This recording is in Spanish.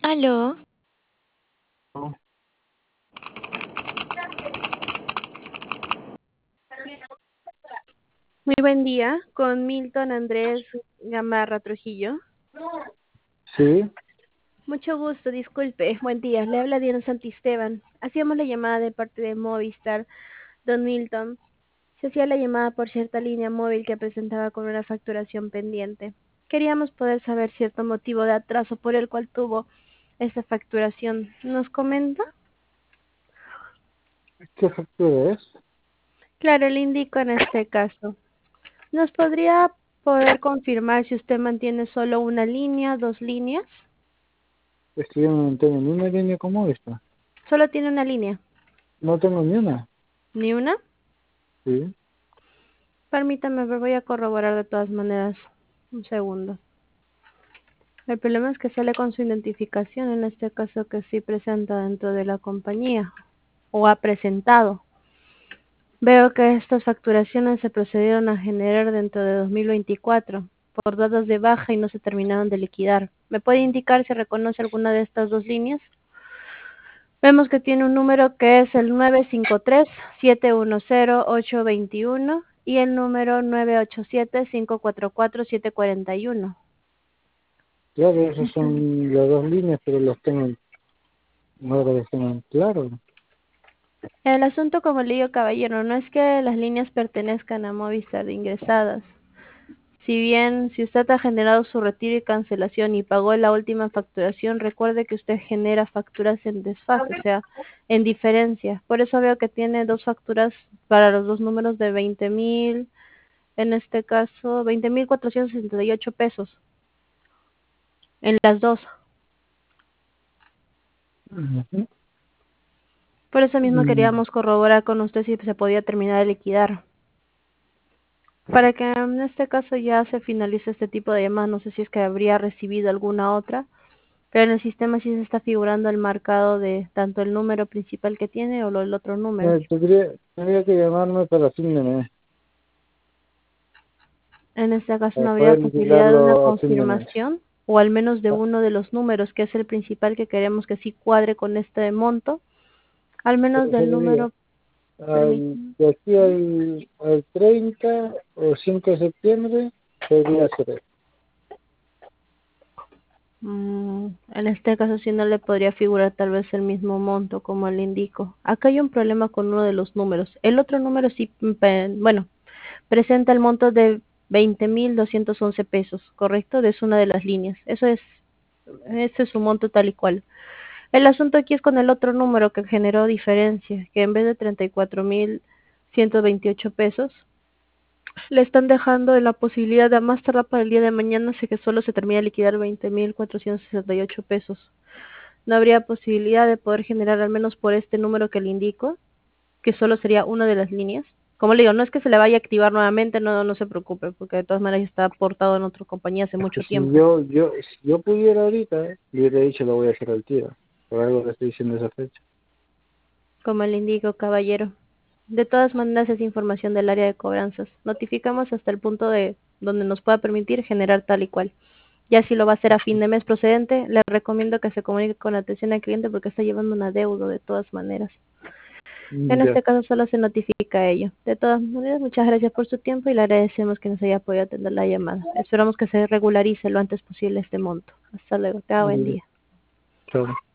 Aló, No, Muy buen día, con Milton Andrés Gamarra Trujillo. sí, Mucho gusto, disculpe. Buen día, le habla Diana Santisteban. Hacíamos la llamada de parte de Movistar, don Milton. Se hacía la llamada por cierta línea móvil que presentaba con una facturación pendiente. Queríamos poder saber cierto motivo de atraso por el cual tuvo esta facturación. ¿Nos comenta? ¿qué factura es? Claro, le indico en este caso. ¿Nos podría poder confirmar si usted mantiene solo una línea, dos líneas? Es que yo no tengo ni una línea como esta. Solo tiene una línea. No tengo ni una. ¿Ni una? Sí. Permítame, voy a corroborar de todas maneras. Un segundo. El problema es que sale con su identificación, en este caso que sí presenta dentro de la compañía, o ha presentado. Veo que estas facturaciones se procedieron a generar dentro de 2024, por datos de baja y no se terminaron de liquidar. ¿Me puede indicar si reconoce alguna de estas dos líneas? Vemos que tiene un número que es el 953-710-821 y el número 987-544-741. Claro, esas son las dos líneas, pero las tengo, no las tengo en claro. El asunto, como le digo, caballero, no es que las líneas pertenezcan a Movistar ingresadas. Si bien, si usted ha generado su retiro y cancelación y pagó la última facturación, recuerde que usted genera facturas en desfase, o sea, en diferencia. Por eso veo que tiene dos facturas para los dos números de 20.000, en este caso, 20.468 pesos, en las dos. Ujú. Por eso mismo Mm, queríamos corroborar con usted si se podía terminar de liquidar. Para que en este caso ya se finalice este tipo de llamadas, no sé si es que habría recibido alguna otra, pero en el sistema sí se está figurando el marcado de tanto el número principal que tiene o el otro número. tendría que llamarme para fin de mes, En este caso para no habría poder posibilidad de una liquidarlo a fin de mes. confirmación o al menos de Ah, uno de los números, que es el principal que queremos que sí cuadre con este monto, al menos pero se del le digo, número, permítame. de aquí al 30 o 5 de septiembre, podría ser eso. En este caso sí no le podría figurar tal vez el mismo monto como le indico. Acá hay un problema con uno de los números. El otro número sí, bueno, presenta el monto de 20.211 pesos, ¿correcto? Es una de las líneas. Ese es su monto tal y cual. El asunto aquí es con el otro número que generó diferencia, que en vez de 34.128 pesos, le están dejando en la posibilidad de a más tardar para el día de mañana, sé que solo se termina de liquidar 20.468 pesos. No habría posibilidad de poder generar al menos por este número que le indico, que solo sería una de las líneas. Como le digo, no es que se le vaya a activar nuevamente, no se preocupe, porque de todas maneras ya está aportado en otra compañía hace Es que mucho si tiempo. si yo pudiera ahorita, le hubiera dicho lo voy a hacer al tiro. Por algo le estoy diciendo esa fecha. Como le indico, caballero. De todas maneras es información del área de cobranzas. Notificamos hasta el punto de donde nos pueda permitir generar tal y cual. Ya si lo va a hacer a fin de mes procedente, le recomiendo que se comunique con atención al cliente porque está llevando un adeudo de todas maneras. En Ya, este caso solo se notifica ello. De todas maneras, muchas gracias por su tiempo y le agradecemos que nos haya podido atender la llamada. Esperamos que se regularice lo antes posible este monto. Hasta luego. Tenga buen ya, día. chao.